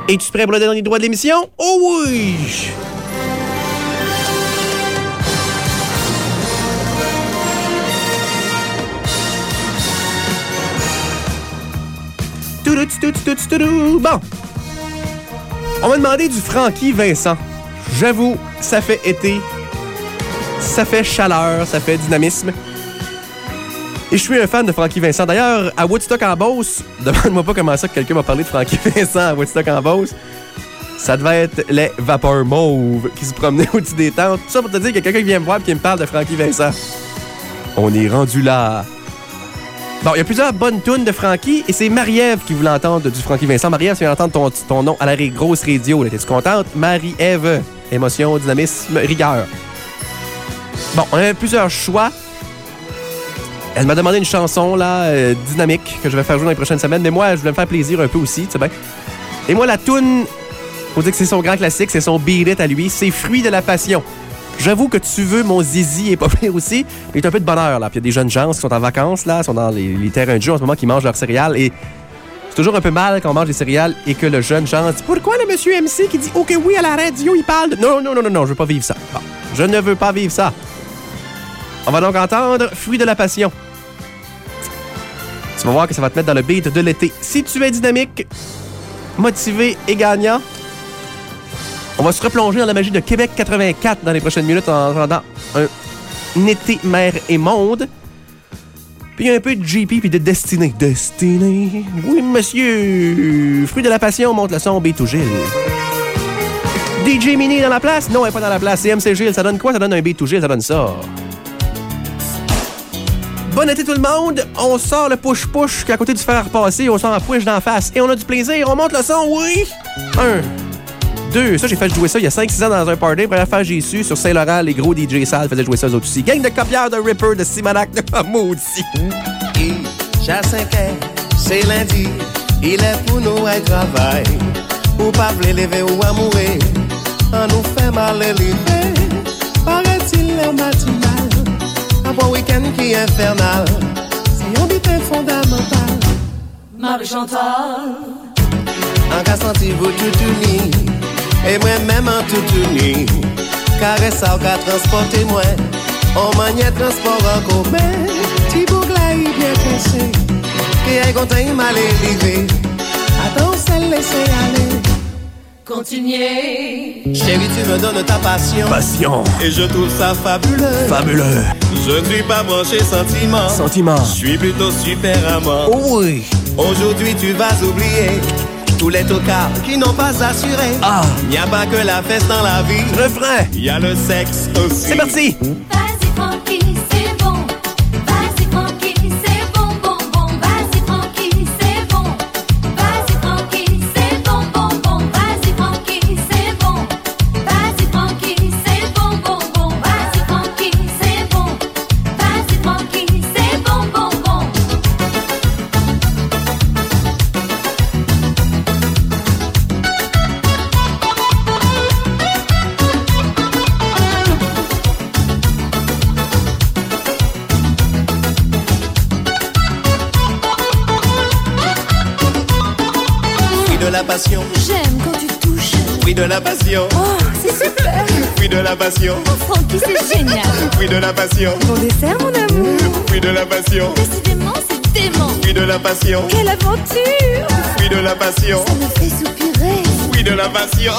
Es-tu prêt pour le dernier droit de l'émission? Oh oui! Bon. On m'a demandé du Francky Vincent. J'avoue, ça fait été, ça fait chaleur, ça fait dynamisme. Et je suis un fan de Francky Vincent. D'ailleurs, à Woodstock en Beauce, demande-moi pas comment ça que quelqu'un m'a parlé de Francky Vincent à Woodstock en Beauce. Ça devait être les vapeurs mauves qui se promenaient au-dessus des tentes. Tout ça pour te dire qu'il y a quelqu'un qui vient me voir et qui me parle de Francky Vincent. On est rendu là. Bon, il y a plusieurs bonnes tunes de Francky et c'est Marie-Ève qui voulait entendre du Francky Vincent. Marie-Ève, tu viens d'entendre ton nom à la grosse radio. T'es-tu contente? Marie-Ève. Émotion, dynamisme, rigueur. Bon, on a plusieurs choix. Elle m'a demandé une chanson là, dynamique que je vais faire jouer dans les prochaines semaines. Mais moi, je voulais me faire plaisir un peu aussi, tu sais bien. Et moi, la toune, faut dire que c'est son grand classique, c'est son beat it à lui, c'est Fruit de la passion. J'avoue que tu veux, mon zizi est pas pire aussi, mais il y a un peu de bonheur là. Puis il y a des jeunes gens qui sont en vacances là, sont dans les terrains de jeu en ce moment, qui mangent leurs céréales et c'est toujours un peu mal quand on mange des céréales et que le jeune chante « Pourquoi le monsieur MC qui dit « Ok, oui, à la radio, il parle de... » Non, je veux pas vivre ça. Bon, je ne veux pas vivre ça. On va donc entendre « Fruit de la passion ». Tu vas voir que ça va te mettre dans le beat de l'été. Si tu es dynamique, motivé et gagnant, on va se replonger dans la magie de Québec 84 dans les prochaines minutes en entendant un été, mer et monde. Puis il y a un peu de JP puis de Destiné. Destiné, oui monsieur. Fruit de la passion, monte le son, B to Gilles. DJ Mini dans la place? Non, elle n'est pas dans la place. C'est MC Gilles, ça donne quoi? Ça donne un B to Gilles, ça donne ça. Bon été tout le monde, on sort le push-push qui est à côté du fer à repasser, on sort un push d'en face et on a du plaisir, on monte le son, oui! 1, 2, ça j'ai fait jouer ça il y a 5-6 ans dans un party, première fois j'ai su sur Saint-Laurent, les gros DJ sales faisaient jouer ça eux autres aussi. Gang de copieurs de Ripper, de Simonac, de maudit. J'ai 5 heures, c'est lundi, il est pour nous à travail, ou pas pour lever ou à mourir, on nous fait mal lever, paraît-il le matinal. Un bon week-end qui est infernal, c'est un butin fondamental. Marie-Chantal En cas senti vous tout uni, et moi-même en tout uni. Caresse ça ou qu'à transporter moi, on maniait transport en commun. Ti bougla y bien cassé, qui est content il m'a l'élevé. Attends, c'est laisser aller. Continuez. Chérie, tu me donnes ta passion. Passion. Et je trouve ça fabuleux. Fabuleux. Je ne suis pas branché sentiment. Sentiment. Je suis plutôt super amant. Oh oui. Aujourd'hui, tu vas oublier tous les tocards qui n'ont pas assuré. Ah. Il n'y a pas que la fête dans la vie. Refrain. Il y a le sexe aussi. C'est parti. Vas-y Francky, c'est bon. Vas-y Francky, c'est bon, bon, bon. Vas-y Francky, c'est bon. Vas-y Francky, c'est bon, bon, bon. Vas-y Francky, c'est bon. Vas-y Francky, c'est bon, bon, bon. Vas-y Francky, c'est bon. Vas-y Francky, c'est bon, bon, bon. Fruit de la passion. J'aime quand tu touches. Fruit de la passion. Oh, c'est super. Fruit de la passion. Oh, Francky, c'est génial. Fruit de la passion. Bon dessert, mon amour. Fruit de la passion. Décidément, c'est dément. Fruit de la passion. Quelle aventure. Fruit de la passion. Ça me fait soupirer. Fruit de la passion.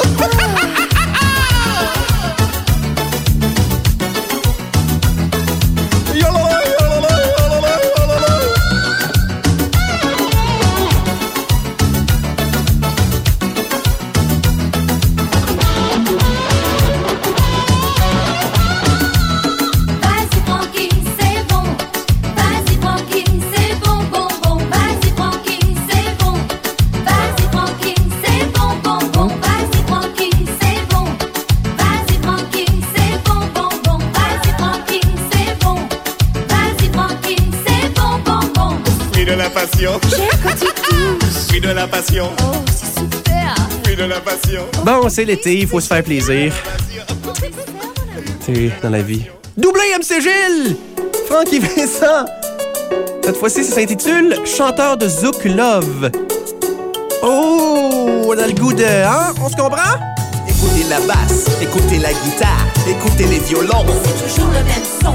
Vas-y Francky, c'est bon. Vas-y Francky, c'est bon, bon, bon. Vas-y Francky, c'est bon. Vas-y Francky, c'est bon, bon, bon. Vas-y Francky, c'est bon. Vas-y Francky, c'est bon, bon, bon. Vas-y Francky, c'est bon. Vas-y Francky, c'est bon, bon, bon. Fruit de la passion. J'aime quand tu touches. Fruit de la passion. Oh, c'est super. Fruit de la passion. Bon, c'est l'été, il faut se faire plaisir. C'est dans la vie. Doublé MC Gilles! Francky Vincent! Cette fois-ci, ça s'intitule Chanteur de Zouk Love. Oh! on a le goût de... Hein? On se comprend? Écoutez la basse, écoutez la guitare, écoutez les violons. C'est toujours le même son.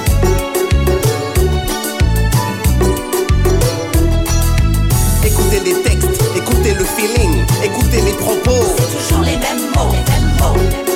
Écoutez les textes, écoutez le feeling, écoutez les propos. C'est toujours les mêmes mots, les mêmes mots.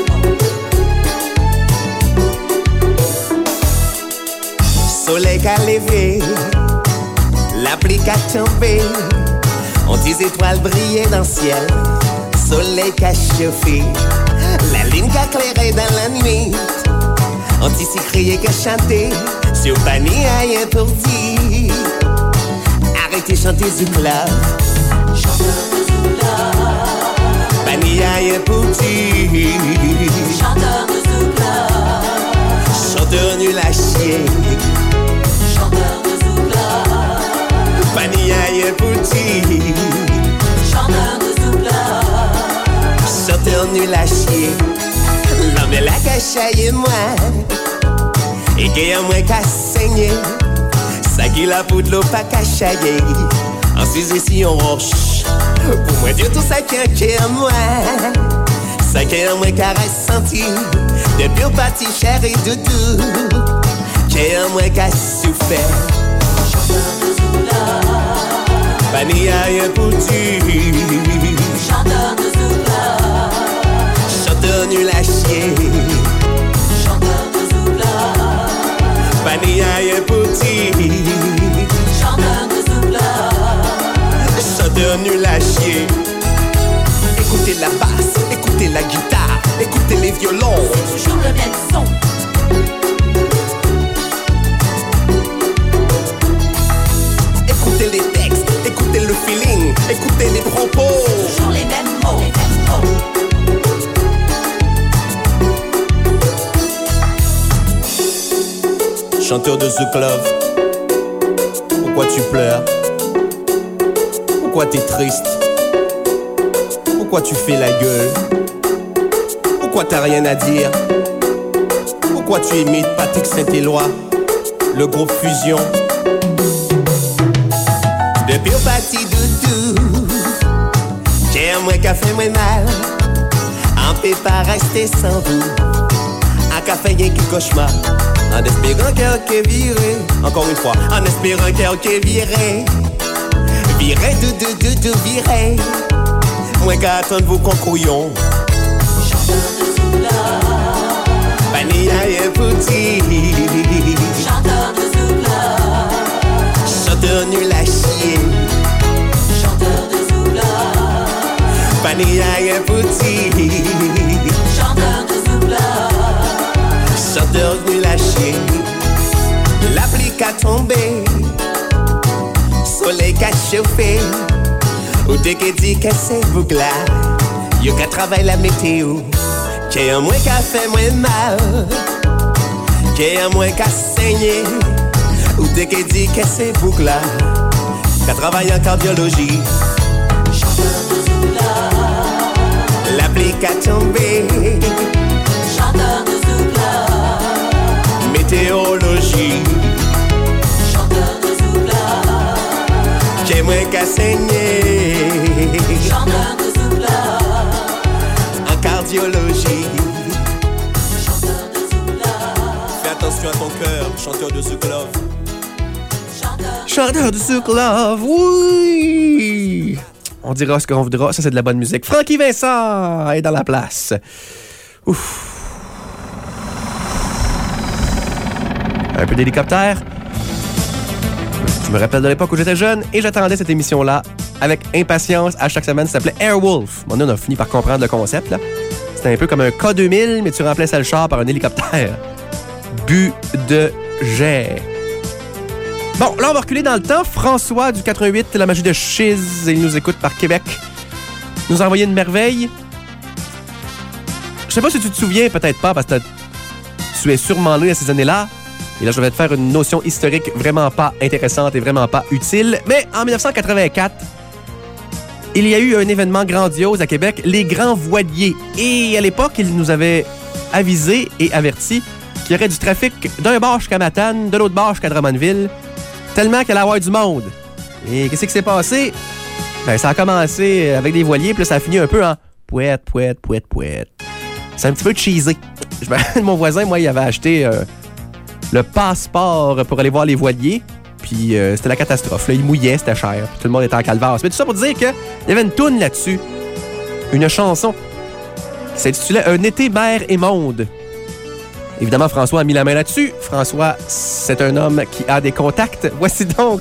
Soleil qu'a levé, la pluie qu'a tombé, on des étoiles brillaient dans le ciel. Soleil qu'a chauffé, la lune qu'a clairé dans la nuit. On t'ici crié qu'a chanté, sur panier rien pour dire. Arrêtez chanter Zoukla, Chanteur de Zoukla, panier rien pour dire. chanteur de Zoukla, Chanteur nul à chier, chanteur de Zoukla, panier rien pour dire. chanteur de Zoukla, Chanteur nul à chier, l'homme est la cachaille moi. Et qu'il y a moins qu'à saigner, ça qui la poudre l'eau pas cachaille. Ensuite ici on roche, pour moi Dieu tout ça qui est en moi. Ça qui est en moi qu'à ressenti, depuis au parti cher et doudou. Qui est en moi qu'à souffert, chanteur de Zoukla, pas ni à rien pour dire. chanteur de Zoukla, Chanteur nul à chier, chanteur de Zoukla, pas ni à rien pour dire. chanteur de Zoukla, Chanteur nul à chier. Écoutez la basse, écoutez la guitare, écoutez les violons. c'est toujours le même son. Écoutez les textes, écoutez le feeling, écoutez les propos. Toujours les mêmes mots, les mêmes mots. Chanteur de The Club, pourquoi tu pleures? Pourquoi t'es triste? Pourquoi tu fais la gueule? Pourquoi t'as rien à dire? Pourquoi tu imites Patrick Saint-Éloi, le groupe Fusion? Depuis au parti doudou, j'ai un moins qu'à fait moins mal. On peut pas rester sans vous. Un café rien qui cauchemar. En espérant qu'elle viré. Encore une fois, en espérant qu'elle viré. Viré, doudou, viré. Moins qu'à attendre vos concouillons. Chanteur de Zoukla, Pani à rien pour dire. chanteur de Zoukla, Chanteur nul à chier. chanteur de Zoukla, Pani à rien pour dire. chanteur de Zoukla, Chanteur nul à chier. La pluie qu'a tombé, soleil qu'a chauffé. Ou dès qu'elle dit que c'est boucla, y'a qu'à travailler la météo. Qu'il y a moins qu'à faire moins mal, qu'il y a moins qu'à saigner. Ou dès qu'elle dit que c'est boucla, qu'à travailler en cardiologie. chanteur de Zoukla, La pluie qu'a tombé, chanteur de Zoukla, météorologie. chanteur de Zoukla, Qu'il y a moins qu'à saigner, chanteur de Zoukla, en cardiologie. chanteur de Zoukla, Fais attention à ton cœur, chanteur de The Club. Chanteur de The Club, oui! On dira ce qu'on voudra, ça c'est de la bonne musique. Francky Vincent est dans la place. Ouf. Un peu d'hélicoptère. Je me rappelle de l'époque où j'étais jeune et j'attendais cette émission-là avec impatience à chaque semaine. Ça s'appelait Airwolf. Bon, on a fini par comprendre le concept, là. C'était un peu comme un K2000, mais tu remplaçais le char par un hélicoptère. Budget. Bon, là, on va reculer dans le temps. François du 88, la magie de Chiz, il nous écoute par Québec, nous a envoyé une merveille. Je sais pas si tu te souviens, peut-être pas, parce que tu es sûrement né à ces années-là. Et là, je vais te faire une notion historique vraiment pas intéressante et vraiment pas utile. Mais en 1984, il y a eu un événement grandiose à Québec, les Grands Voiliers. Et à l'époque, il nous avait avisé et averti qu'il y aurait du trafic d'un bord jusqu'à Matane, de l'autre bord jusqu'à Drummondville, tellement qu'il allait y avoir du monde. Et qu'est-ce qui s'est passé? Ben, ça a commencé avec des voiliers, puis là, ça a fini un peu en pouette, pouette, pouette, pouette. C'est un petit peu cheesy. Je me rappelle, mon voisin, moi, il avait acheté le passeport pour aller voir les voiliers, puis c'était la catastrophe. Là, il mouillait, c'était cher, puis tout le monde était en calvaire. Mais tout ça pour dire qu'il y avait une toune là-dessus, une chanson qui s'intitulait « Un été, mer et monde ». Évidemment, François a mis la main là-dessus. François, c'est un homme qui a des contacts. Voici donc,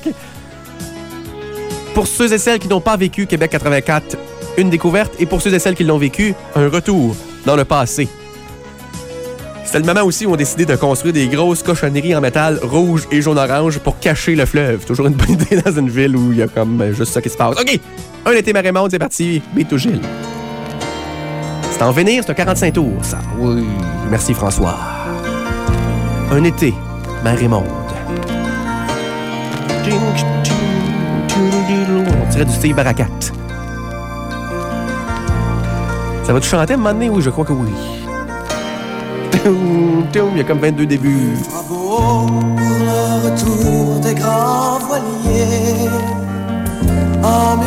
pour ceux et celles qui n'ont pas vécu Québec 84, une découverte, et pour ceux et celles qui l'ont vécu, un retour dans le passé. C'était le moment aussi où on décidé de construire des grosses cochonneries en métal rouge et jaune-orange pour cacher le fleuve. Toujours une bonne idée dans une ville où il y a comme juste ça qui se passe. OK! Un été, mer et monde, c'est parti. Béto Gilles. C'est en venir, c'est un 45 tours, ça. Oui. Merci, François. Un été, mer et monde. On dirait du Steve Barakat. Ça va-tu chanter à un moment donné? Oui, je crois que oui. Il y a comme 22 débuts. Bravo pour le retour des grands voiliers. En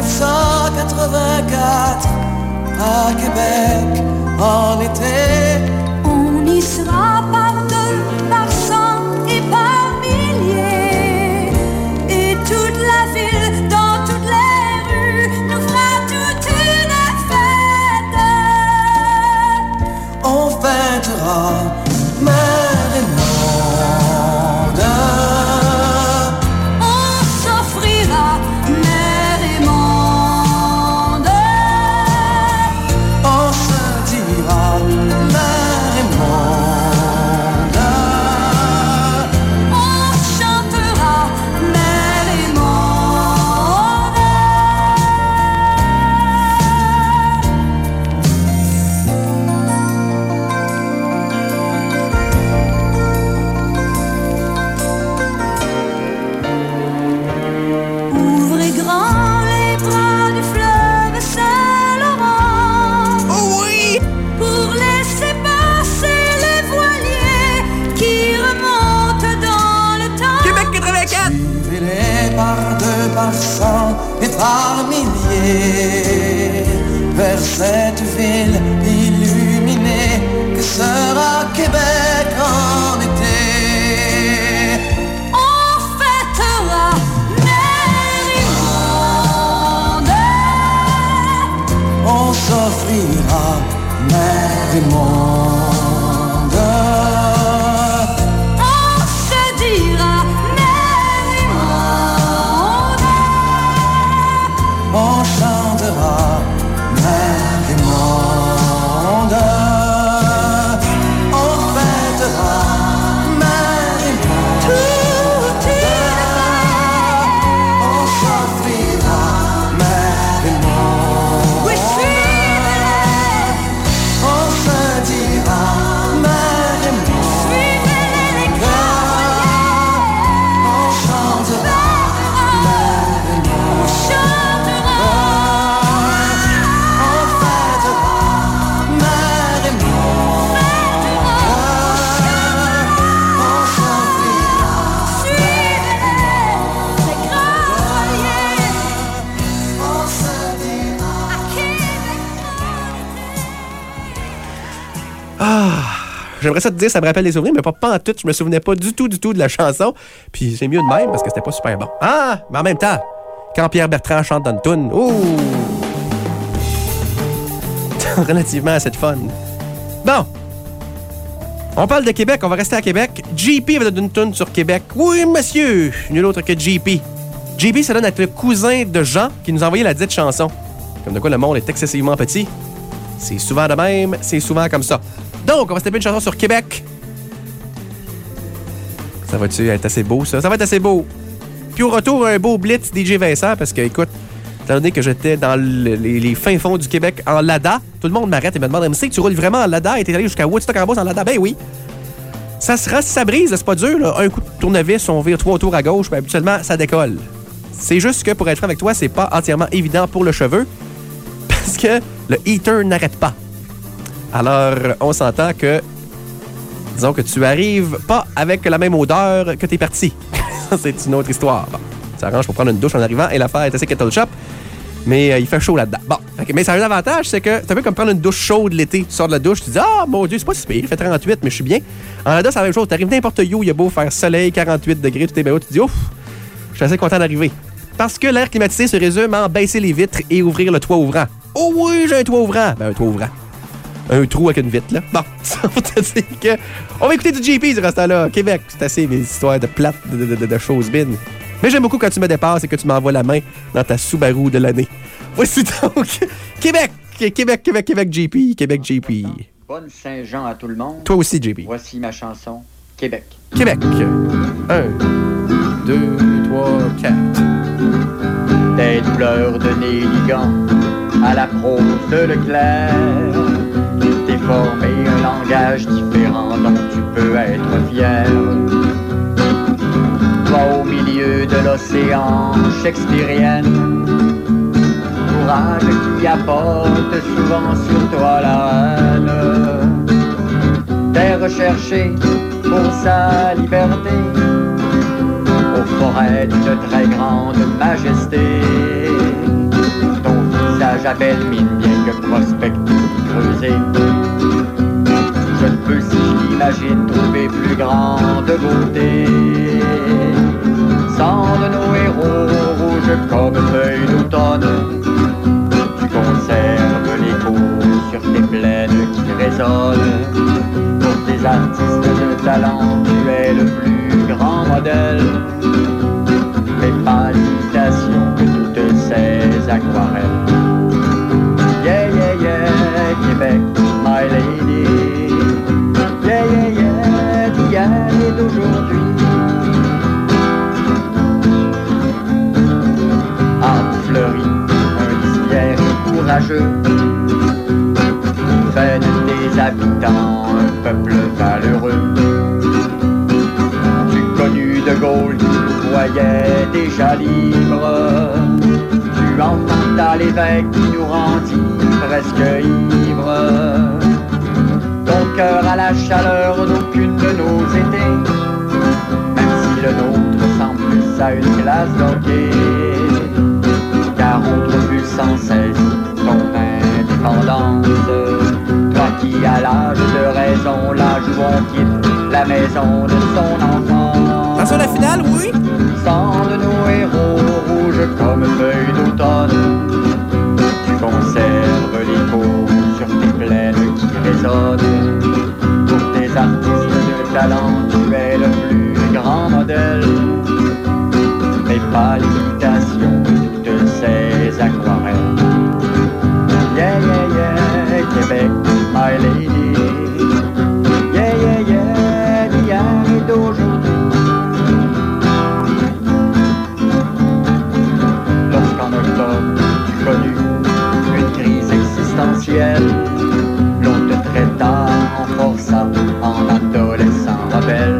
1984, à Québec, en été. On y sera par deux, par cent et par milliers. Et toute la ville, dans toutes les rues, nous fera toute une fête. On fêtera mer et monde. On s'offrira mer et monde. On se dira mer et monde. On chantera mer et monde. Ouvrez grand les bras du fleuve Saint-Laurent. Oh oui! Pour laisser passer les voiliers qui remontent dans le temps. Québec 84! Suivez-les par deux, par cent et par milliers vers cette ville illuminée que sera Québec en été. On fêtera mer et monde. On s'offrira mer et monde. On se dira mer et monde. On chantera mer et monde. On fêtera mer et monde. Toute une On s'offrira mer et monde. oui, suivez-les, On se dira mer et monde. suivez-les les grands On chantera mer et monde. chantera. On fêtera mer et monde. On s'offrira Suivez-les, les grands voiliers. On se dira. À Québec, J'aimerais ça te dire, ça me rappelle des souvenirs, mais pas en tout. Je me souvenais pas du tout de la chanson. Puis c'est mieux de même parce que c'était pas super bon. Ah! Mais en même temps, quand Pierre Bertrand chante dans une toune, ouh! Relativement assez de fun. Bon. On parle de Québec, on va rester à Québec. JP avait donné une toune sur Québec. Oui, monsieur! Nul autre que JP. JP, ça donne être le cousin de Jean qui nous a envoyé la dite chanson. Comme de quoi le monde est excessivement petit. C'est souvent de même, c'est souvent comme ça. Donc, on va se taper une chanson sur Québec. Ça va-tu être assez beau, ça? Ça va être assez beau. Puis au retour, un beau blitz DJ Vincent, parce que, écoute, étant donné que j'étais dans les fins fonds du Québec en Lada, tout le monde m'arrête et me demande, tu roules vraiment en Lada et t'es allé jusqu'à Woodstock en Beauce en Lada? Ben oui. Ça se rend si ça brise, c'est pas dur, là. Un coup de tournevis, on vire 3 tours à gauche, ben habituellement, ça décolle. C'est juste que, pour être franc avec toi, c'est pas entièrement évident pour le cheveu, parce que le heater n'arrête pas. Alors, on s'entend que, disons que tu arrives pas avec la même odeur que t'es parti. Ça, c'est une autre histoire. Bon, ça arrange pour prendre une douche en arrivant et l'affaire est assez kettle shop. Mais il fait chaud là-dedans. Bon, mais ça a un avantage, c'est que c'est un peu comme prendre une douche chaude l'été. Tu sors de la douche, tu dis « Ah, mon Dieu, c'est pas si pire, il fait 38, mais je suis bien. » En Canada, c'est la même chose. Tu arrives n'importe où, il y a beau faire soleil, 48 degrés, tout est bien haut, tu dis « Ouf, je suis assez content d'arriver. » Parce que l'air climatisé se résume en baisser les vitres et ouvrir le toit ouvrant. Oh oui, j'ai un toit ouvrant. Ben, un toit ouvrant. Un trou avec une vitre, là. Bon, ça va te dire que... On va écouter du JP durant ce temps-là. Québec, c'est assez mes histoires de plates, de choses bines. Mais j'aime beaucoup quand tu me dépasses et que tu m'envoies la main dans ta Subaru de l'année. Voici donc Québec, JP, Québec, JP. Bonne Saint-Jean à tout le monde. Toi aussi, JP. Voici ma chanson, Québec. Québec. 1, 2, 3, 4. Des douleurs de Néligan à la prose de Leclerc. T'es formé un langage différent dont tu peux être fier. Toi au milieu de l'océan shakespearienne, courage qui apporte souvent sur toi la haine. T'es recherché pour sa liberté aux forêts d'une très grande majesté. Ton visage à belle mine, bien que prospectif creusé. Je ne peux, si je l'imagine, trouver plus grande beauté. Sans de nos héros rouges comme feuilles d'automne, tu conserves l'écho sur tes plaines qui résonnent. Pour tes artistes de talent, tu es le plus grand modèle. Fais pas l'imitation que toutes ces aquarelles. Yeah, yeah, yeah, Québec, my lady. Yeah, yeah, yeah, d'hier et d'aujourd'hui. Arbre fleuri, un lisière courageux, fait de tes habitants un peuple valeureux. Tu connu de Gaulle qui nous voyait déjà libres. Tu enfantas l'évêque qui nous rendit presque ivres. Ton cœur a la chaleur d'aucune de nos étés, même si le nôtre ressemble plus à une glace d'hockey. Car on trouve plus sans cesse ton indépendance. Toi qui à l'âge de raison, l'âge où on quitte la maison de son enfant. Attention à la finale, oui. Sans de nos héros rouges comme feuilles d'automne, tu conserves l'écho sur tes plaines qui résonnent. Pour tes artistes de talent, tu es le plus grand modèle. Mais pas l'imitation de toutes ces aquarelles. Yeah, yeah, yeah, Québec, my lady. Yeah, yeah, yeah, d'hier et d'aujourd'hui. Lorsqu'en octobre, tu connus une crise existentielle, l'on te traita en forçat, en adolescent rebelle.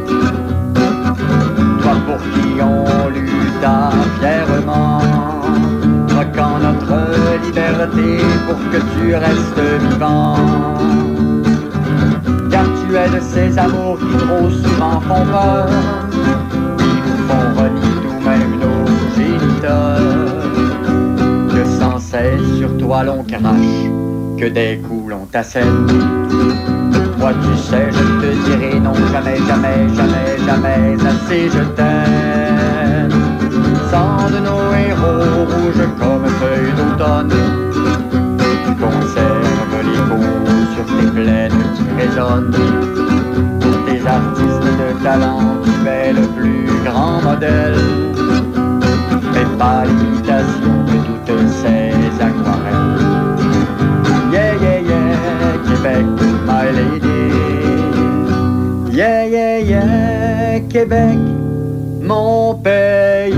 Toi pour qui on lutta fièrement, troquant notre liberté pour que tu restes vivant. Car tu es de ces amours qui trop souvent font peur, qui nous font renier nous-mêmes nos géniteurs. Que sans cesse sur toi l'on crache, que des coups l'on t'assène. Toi tu sais, je te dirai non, jamais, jamais, jamais, jamais assez je t'aime. Sans de nos héros rouges comme feuilles d'automne, tu conserves l'écho sur tes plaines qui résonnent. Pour tes artistes de talent, tu es le plus grand modèle. Mais pas l'imitation de toutes ces aquarelles. Yeah, yeah, yeah, Québec, my lady. Yeah, yeah, yeah, Québec, mon pays.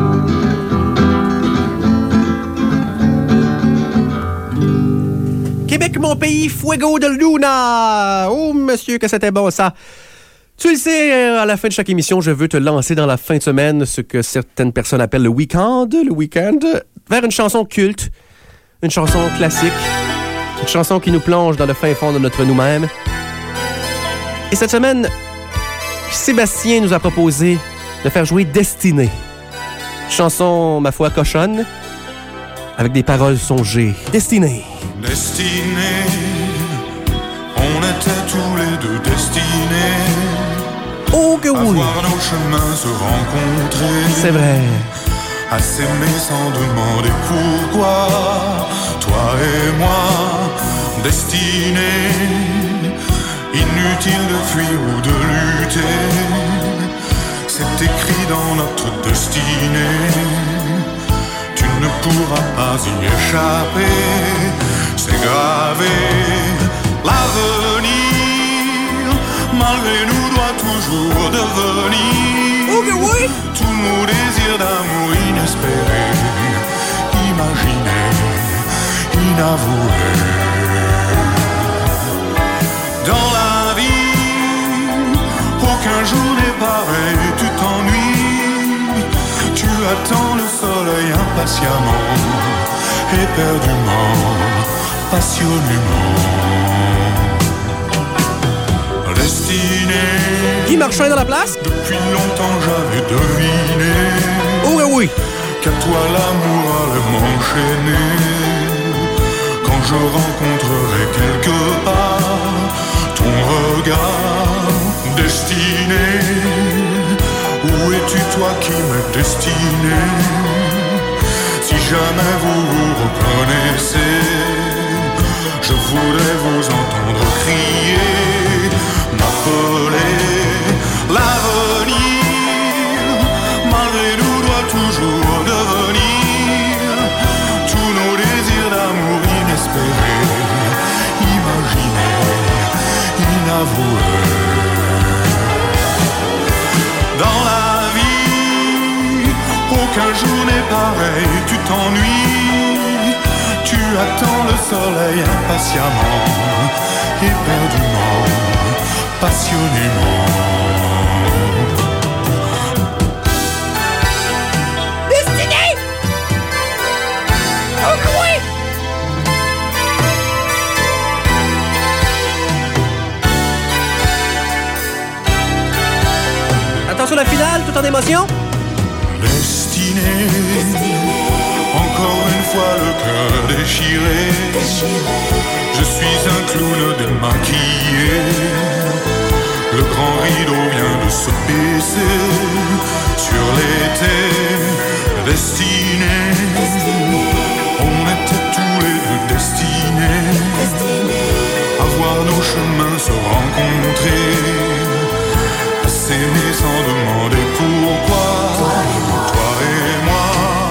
Québec, mon pays, Fuego de Luna. Oh, monsieur, que c'était bon, ça. Tu le sais, à la fin de chaque émission, je veux te lancer dans la fin de semaine, ce que certaines personnes appellent le week-end, vers une chanson culte, une chanson classique, une chanson qui nous plonge dans le fin fond de notre nous-mêmes. Et cette semaine, Sébastien nous a proposé de faire jouer Destinée. Chanson, ma foi, cochonne, avec des paroles songées. Destinée. Destinée, on était tous les deux destinés. Oh que À oui! voir nos chemins se rencontrer. C'est vrai. À s'aimer sans demander pourquoi. Toi et moi, destinés. Inutile de fuir ou de lutter. C'est écrit dans notre destinée. Tu ne pourras pas y échapper. C'est gravé. L'avenir, malgré nous, doit toujours devenir. Oh que oui! Tous nos désirs d'amour inespérés, imaginés, inavoués. Dans la vie, aucun jour n'est pareil, tu t'ennuies. Tu attends le soleil impatiemment, éperdument, passionnément. Destinée. Guy Marchand est dans la place? Depuis longtemps j'avais deviné. Oh que oui! Qu'à toi l'amour allait m'enchaîner. Quand je rencontrerai quelque part ton regard destiné. Où es-tu toi qui m'es destiné? Si jamais vous vous reconnaissez, je voudrais vous entendre crier, m'appeler. L'avenir, malgré nous, doit toujours devenir. Tous nos désirs d'amour inespérés, imaginés, inavoués. Dans la vie, aucun jour n'est pareil, tu t'ennuies. Tu attends le soleil impatiemment, éperdument, passionnément. Destinée! Oh que oui! Attention la finale, tout en émotion. Destinée, encore une fois le cœur déchiré. Je suis un clown démaquillé. Le grand rideau vient de se baisser sur l'été. Destinée, on était tous les deux destinés à voir nos chemins se rencontrer, à s'aimer sans demander pourquoi. Toi et moi,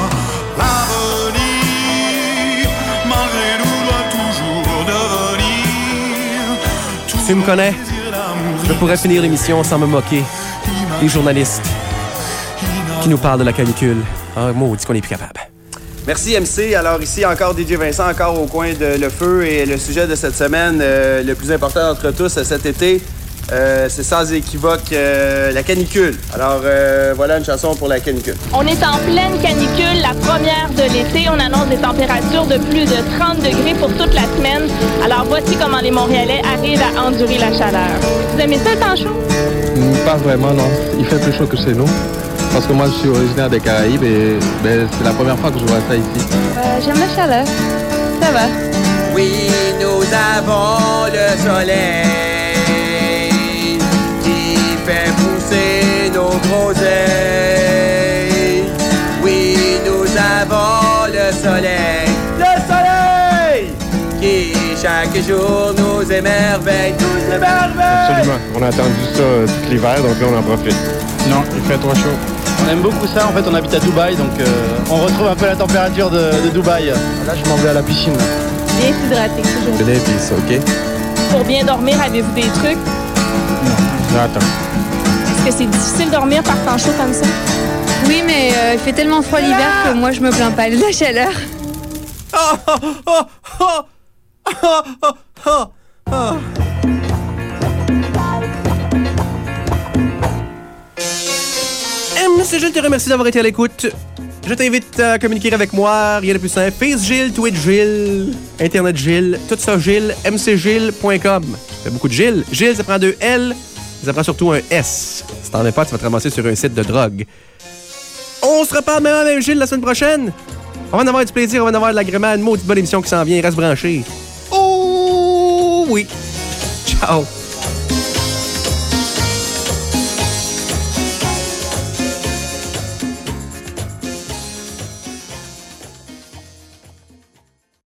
l'avenir, malgré nous, doit toujours devenir. Tu me connais? Je pourrais finir l'émission sans me moquer des journalistes qui nous parlent de la canicule. Ah, maudit qu'on est plus capable. Merci MC. Alors ici encore DJ Vincent, encore au coin de Le Feu, et le sujet de cette semaine, le plus important d'entre tous cet été, c'est sans équivoque la canicule. Alors voilà une chanson pour la canicule. On est en pleine canicule, la première de l'été. On annonce des températures de plus de 30 degrés pour toute la semaine. Alors voici comment les Montréalais arrivent à endurer la chaleur. Vous aimez ça le temps chaud? Pas vraiment, non. Il fait plus chaud que chez nous. Parce que moi, je suis originaire des Caraïbes et c'est la première fois que je vois ça ici. J'aime la chaleur. Ça va. Oui, nous avons le soleil qui fait pousser nos groseilles. Oui, nous avons le soleil qui chaque jour nous émerveille. Absolument. On a attendu ça tout l'hiver, donc là, on en profite. Non, il fait trop chaud. On aime beaucoup ça, en fait on habite à Dubaï, donc on retrouve un peu la température de Dubaï. Là je m'en vais à la piscine. Bien s'hydrater, toujours. Je l'ai, puis c'est OK? Pour bien dormir, avez-vous des trucs? Non, j'attends. Est-ce que c'est difficile de dormir par temps chaud comme ça? Oui, mais il fait tellement froid l'hiver que moi je me plains pas de la chaleur. MC Gilles te remercie d'avoir été à l'écoute. Je t'invite à communiquer avec moi, rien de plus simple. Face Gilles, Twitch Gilles, Internet Gilles, tout ça Gilles, mcgilles.com. Ça fait beaucoup de Gilles. Gilles, ça prend 2 L, ça prend surtout un S. Si t'en mets pas, tu vas te ramasser sur un site de drogue. On se reparle même Gilles la semaine prochaine. On va en avoir du plaisir, on va en avoir de l'agrément, une maudite bonne émission qui s'en vient. Reste branché. Oh oui. Ciao.